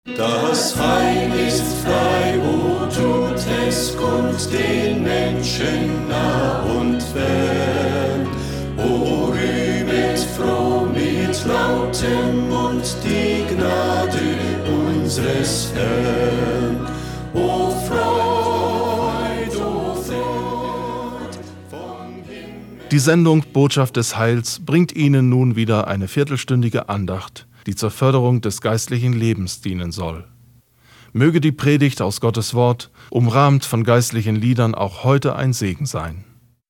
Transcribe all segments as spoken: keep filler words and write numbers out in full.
Das Heil ist frei, o tut es kund den Menschen nah und fern. O rühmet froh mit lautem Mund die Gnade unseres Herrn. O Freud, o Freud vom Himmel. Die Sendung Botschaft des Heils bringt Ihnen nun wieder eine viertelstündige Andacht, die zur Förderung des geistlichen Lebens dienen soll. Möge die Predigt aus Gottes Wort, umrahmt von geistlichen Liedern, auch heute ein Segen sein.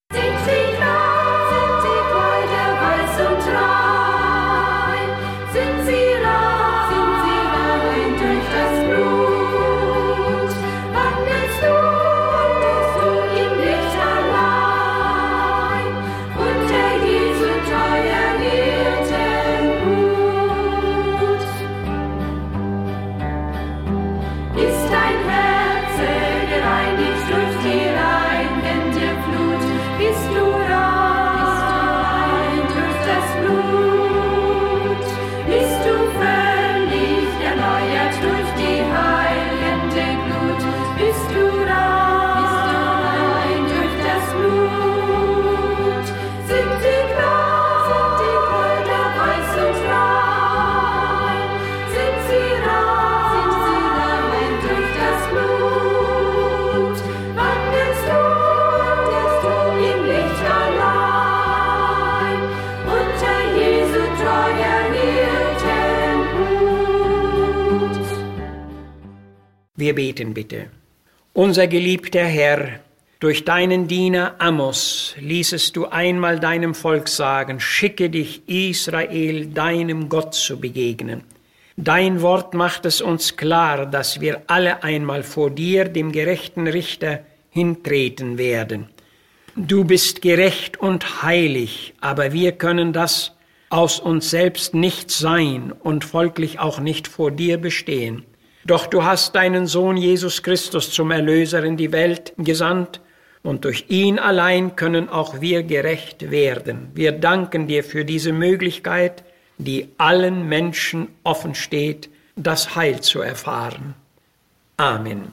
Wir beten bitte. Unser geliebter Herr, durch deinen Diener Amos ließest du einmal deinem Volk sagen, schicke dich Israel, deinem Gott zu begegnen. Dein Wort macht es uns klar, dass wir alle einmal vor dir, dem gerechten Richter, hintreten werden. Du bist gerecht und heilig, aber wir können das aus uns selbst nicht sein und folglich auch nicht vor dir bestehen. Doch du hast deinen Sohn Jesus Christus zum Erlöser in die Welt gesandt und durch ihn allein können auch wir gerecht werden. Wir danken dir für diese Möglichkeit, die allen Menschen offen steht, das Heil zu erfahren. Amen.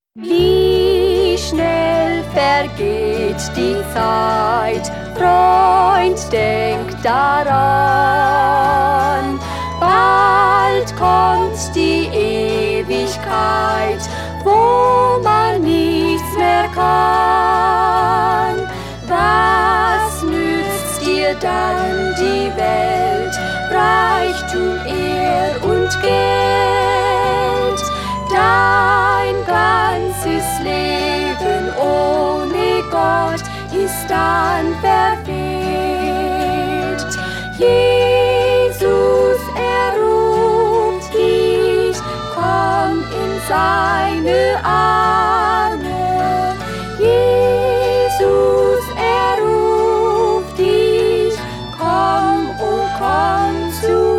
Wie schnell vergeht die Zeit, Freund, denk daran, bald kommt die Ewigkeit, wo man nichts mehr kann. Was nützt dir dann die Welt, Reichtum, Ehr und Geld? Dein ganzes Leben ohne Gott ist dann verfehlt. Jesus erruft dich, komm in seine Arme. Jesus erruft dich, komm, oh komm zu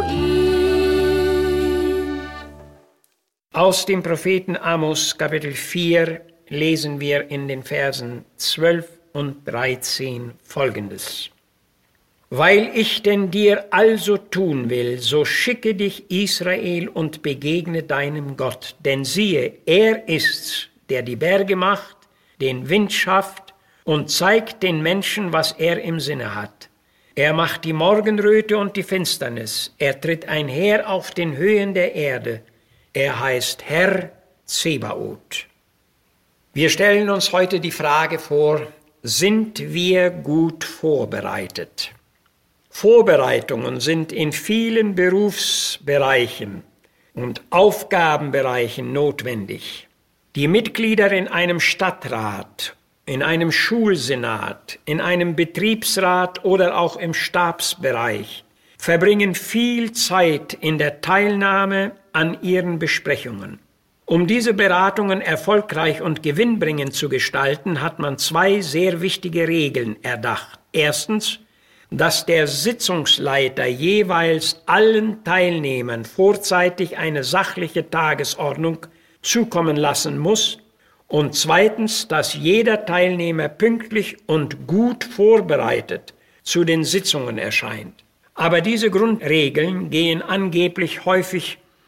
ihm. Aus dem Propheten Amos, Kapitel vier, lesen wir in den Versen zwölf und dreizehn Folgendes. Weil ich denn dir also tun will, so schicke dich Israel und begegne deinem Gott. Denn siehe, er ist's, der die Berge macht, den Wind schafft und zeigt den Menschen, was er im Sinne hat. Er macht die Morgenröte und die Finsternis. Er tritt einher auf den Höhen der Erde. Er heißt Herr Zebaoth. Wir stellen uns heute die Frage vor, sind wir gut vorbereitet? Vorbereitungen sind in vielen Berufsbereichen und Aufgabenbereichen notwendig. Die Mitglieder in einem Stadtrat, in einem Schulsenat, in einem Betriebsrat oder auch im Stabsbereich verbringen viel Zeit in der Teilnahme an ihren Besprechungen. Um diese Beratungen erfolgreich und gewinnbringend zu gestalten, hat man zwei sehr wichtige Regeln erdacht. Erstens, dass der Sitzungsleiter jeweils allen Teilnehmern vorzeitig eine sachliche Tagesordnung zukommen lassen muss. Und zweitens, dass jeder Teilnehmer pünktlich und gut vorbereitet zu den Sitzungen erscheint. Aber diese Grundregeln gehen angeblich häufig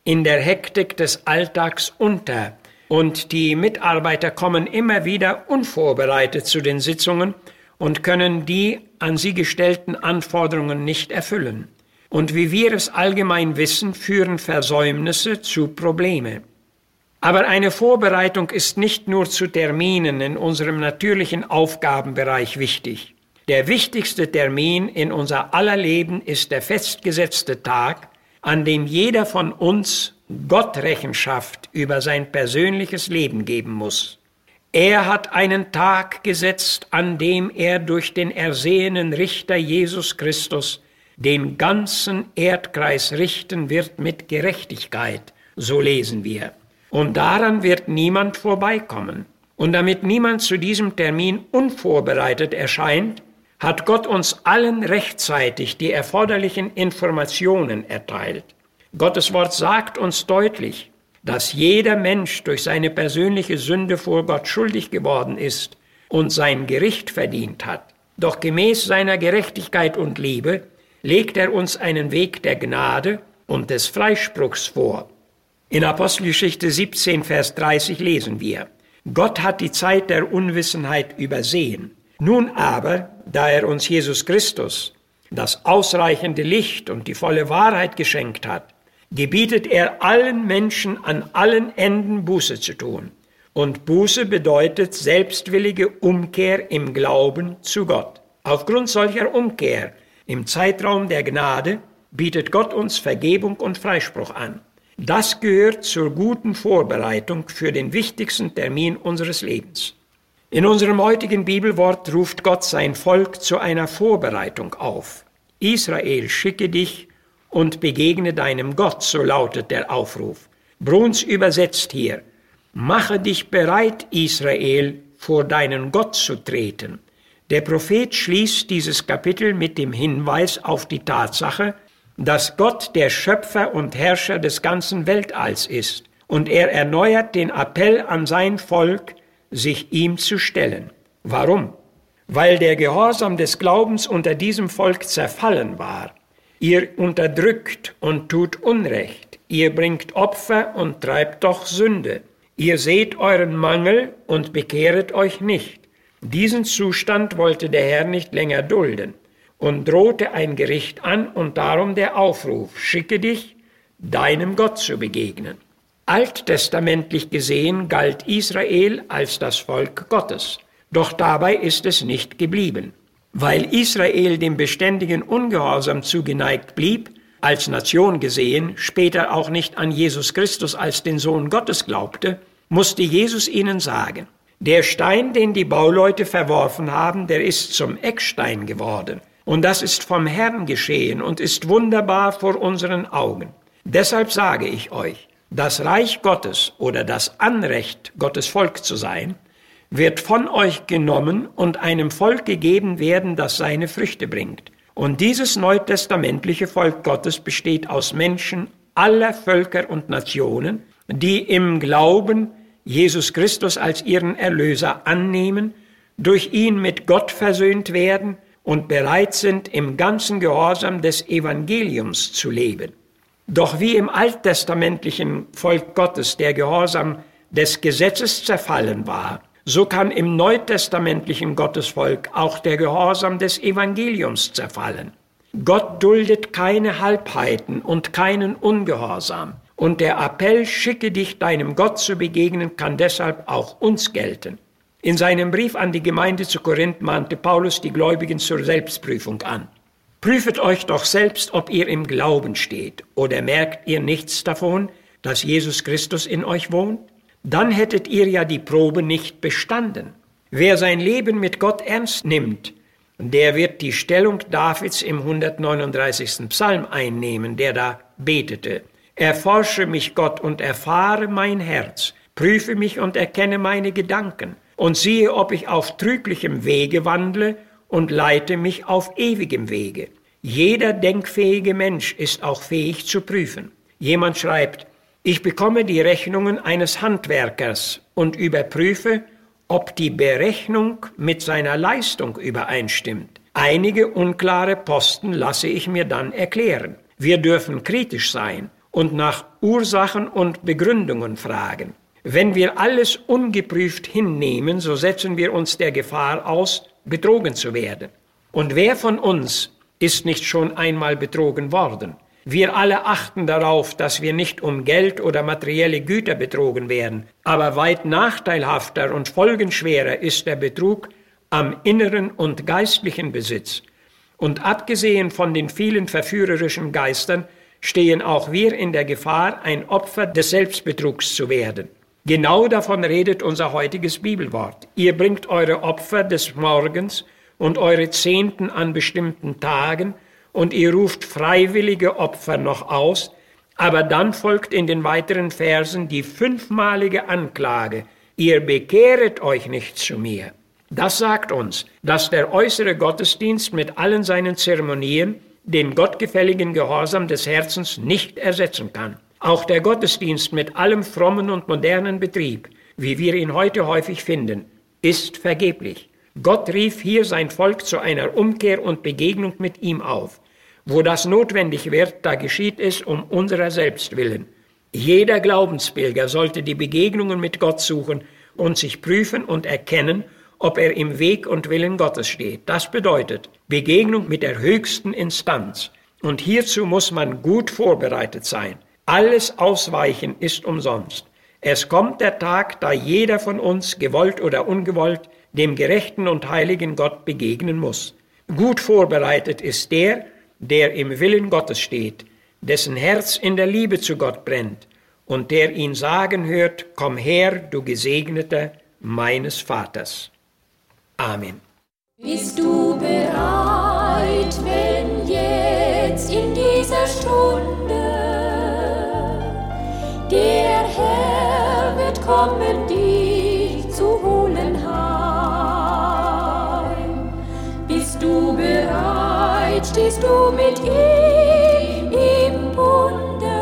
in der Hektik des Alltags unter und die Mitarbeiter kommen immer wieder unvorbereitet zu den Sitzungen und können die an sie gestellten Anforderungen nicht erfüllen. Und wie wir es allgemein wissen, führen Versäumnisse zu Problemen. Aber eine Vorbereitung ist nicht nur zu Terminen in unserem natürlichen Aufgabenbereich wichtig. Der wichtigste Termin in unser aller Leben ist der festgesetzte Tag, an dem jeder von uns Gott Rechenschaft über sein persönliches Leben geben muss. Er hat einen Tag gesetzt, an dem er durch den ersehenen Richter Jesus Christus den ganzen Erdkreis richten wird mit Gerechtigkeit, so lesen wir. Und daran wird niemand vorbeikommen. Und damit niemand zu diesem Termin unvorbereitet erscheint, hat Gott uns allen rechtzeitig die erforderlichen Informationen erteilt. Gottes Wort sagt uns deutlich, dass jeder Mensch durch seine persönliche Sünde vor Gott schuldig geworden ist und sein Gericht verdient hat. Doch gemäß seiner Gerechtigkeit und Liebe legt er uns einen Weg der Gnade und des Freispruchs vor. In Apostelgeschichte siebzehn, Vers dreißig lesen wir: Gott hat die Zeit der Unwissenheit übersehen. Nun aber, da er uns Jesus Christus, das ausreichende Licht und die volle Wahrheit geschenkt hat, gebietet er allen Menschen an allen Enden Buße zu tun. Und Buße bedeutet selbstwillige Umkehr im Glauben zu Gott. Aufgrund solcher Umkehr im Zeitraum der Gnade bietet Gott uns Vergebung und Freispruch an. Das gehört zur guten Vorbereitung für den wichtigsten Termin unseres Lebens. In unserem heutigen Bibelwort ruft Gott sein Volk zu einer Vorbereitung auf. Israel, schicke dich und begegne deinem Gott, so lautet der Aufruf. Bruns übersetzt hier: Mache dich bereit, Israel, vor deinen Gott zu treten. Der Prophet schließt dieses Kapitel mit dem Hinweis auf die Tatsache, dass Gott der Schöpfer und Herrscher des ganzen Weltalls ist, und er erneuert den Appell an sein Volk, sich ihm zu stellen. Warum? Weil der Gehorsam des Glaubens unter diesem Volk zerfallen war. Ihr unterdrückt und tut Unrecht, ihr bringt Opfer und treibt doch Sünde. Ihr seht euren Mangel und bekehret euch nicht. Diesen Zustand wollte der Herr nicht länger dulden und drohte ein Gericht an, und darum der Aufruf: Schicke dich, deinem Gott zu begegnen. Alttestamentlich gesehen galt Israel als das Volk Gottes. Doch dabei ist es nicht geblieben. Weil Israel dem beständigen Ungehorsam zugeneigt blieb, als Nation gesehen, später auch nicht an Jesus Christus als den Sohn Gottes glaubte, musste Jesus ihnen sagen: Der Stein, den die Bauleute verworfen haben, der ist zum Eckstein geworden. Und das ist vom Herrn geschehen und ist wunderbar vor unseren Augen. Deshalb sage ich euch, das Reich Gottes oder das Anrecht, Gottes Volk zu sein, wird von euch genommen und einem Volk gegeben werden, das seine Früchte bringt. Und dieses neutestamentliche Volk Gottes besteht aus Menschen aller Völker und Nationen, die im Glauben Jesus Christus als ihren Erlöser annehmen, durch ihn mit Gott versöhnt werden und bereit sind, im ganzen Gehorsam des Evangeliums zu leben. Doch wie im alttestamentlichen Volk Gottes der Gehorsam des Gesetzes zerfallen war, so kann im neutestamentlichen Gottesvolk auch der Gehorsam des Evangeliums zerfallen. Gott duldet keine Halbheiten und keinen Ungehorsam. Und der Appell, schicke dich deinem Gott zu begegnen, kann deshalb auch uns gelten. In seinem Brief an die Gemeinde zu Korinth mahnte Paulus die Gläubigen zur Selbstprüfung an. Prüfet euch doch selbst, ob ihr im Glauben steht, oder merkt ihr nichts davon, dass Jesus Christus in euch wohnt? Dann hättet ihr ja die Probe nicht bestanden. Wer sein Leben mit Gott ernst nimmt, der wird die Stellung Davids im hundertneununddreißigsten Psalm einnehmen, der da betete: Erforsche mich, Gott, und erfahre mein Herz, prüfe mich und erkenne meine Gedanken, und siehe, ob ich auf trüglichem Wege wandle, und leite mich auf ewigem Wege. Jeder denkfähige Mensch ist auch fähig zu prüfen. Jemand schreibt: Ich bekomme die Rechnungen eines Handwerkers und überprüfe, ob die Berechnung mit seiner Leistung übereinstimmt. Einige unklare Posten lasse ich mir dann erklären. Wir dürfen kritisch sein und nach Ursachen und Begründungen fragen. Wenn wir alles ungeprüft hinnehmen, so setzen wir uns der Gefahr aus, betrogen zu werden. Und wer von uns ist nicht schon einmal betrogen worden? Wir alle achten darauf, dass wir nicht um Geld oder materielle Güter betrogen werden. Aber weit nachteilhafter und folgenschwerer ist der Betrug am inneren und geistlichen Besitz. Und abgesehen von den vielen verführerischen Geistern stehen auch wir in der Gefahr, ein Opfer des Selbstbetrugs zu werden. Genau davon redet unser heutiges Bibelwort. Ihr bringt eure Opfer des Morgens und eure Zehnten an bestimmten Tagen, und ihr ruft freiwillige Opfer noch aus, aber dann folgt in den weiteren Versen die fünfmalige Anklage: Ihr bekehret euch nicht zu mir. Das sagt uns, dass der äußere Gottesdienst mit allen seinen Zeremonien den gottgefälligen Gehorsam des Herzens nicht ersetzen kann. Auch der Gottesdienst mit allem frommen und modernen Betrieb, wie wir ihn heute häufig finden, ist vergeblich. Gott rief hier sein Volk zu einer Umkehr und Begegnung mit ihm auf. Wo das notwendig wird, da geschieht es um unserer selbst willen. Jeder Glaubenspilger sollte die Begegnungen mit Gott suchen und sich prüfen und erkennen, ob er im Weg und Willen Gottes steht. Das bedeutet Begegnung mit der höchsten Instanz. Und hierzu muss man gut vorbereitet sein. Alles Ausweichen ist umsonst. Es kommt der Tag, da jeder von uns, gewollt oder ungewollt, dem gerechten und heiligen Gott begegnen muss. Gut vorbereitet ist der, der im Willen Gottes steht, dessen Herz in der Liebe zu Gott brennt und der ihn sagen hört: Komm her, du Gesegneter meines Vaters. Amen. Bist du bereit, wenn jetzt in dieser Stunde der Herr wird kommen, dich zu holen heim? Bist du bereit, stehst du mit ihm im Bunde?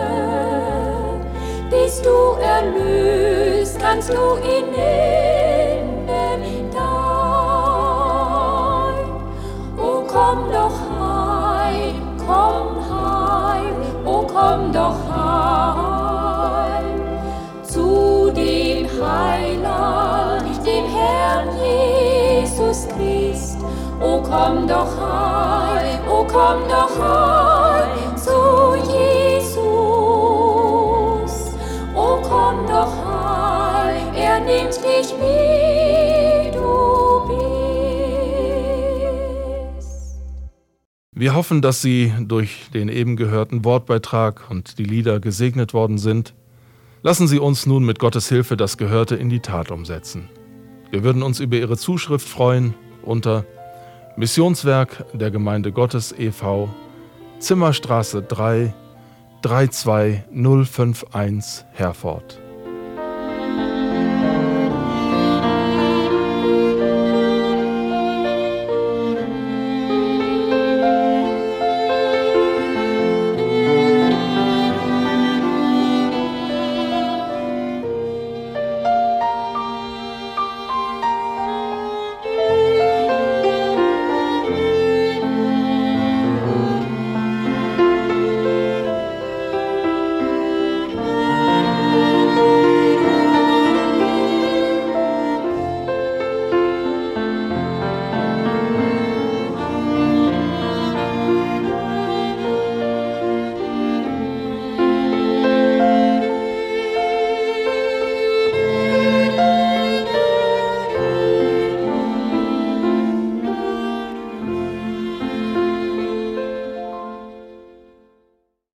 Bist du erlöst, kannst du ihn nennen dein? O komm doch heim, komm heim, o komm doch heim zu dem Heiland, dem Herrn Jesus Christ. O komm doch heim, o komm doch heim zu Jesus. O komm doch heim, er nimmt dich wie du bist. Wir hoffen, dass Sie durch den eben gehörten Wortbeitrag und die Lieder gesegnet worden sind. Lassen Sie uns nun mit Gottes Hilfe das Gehörte in die Tat umsetzen. Wir würden uns über Ihre Zuschrift freuen unter Missionswerk der Gemeinde Gottes e V, Zimmerstraße drei, drei zwei null fünf eins, Herford.